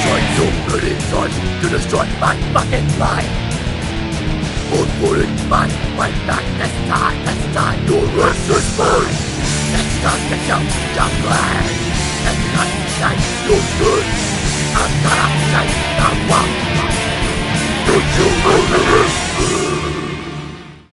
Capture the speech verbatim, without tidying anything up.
tried so many times to destroy my fucking life. But wouldn't mind when back this time, this time your rest is mine. It's not the joke, just play. It's not like you're good. I'm gonna say the one. Don't you know the rest?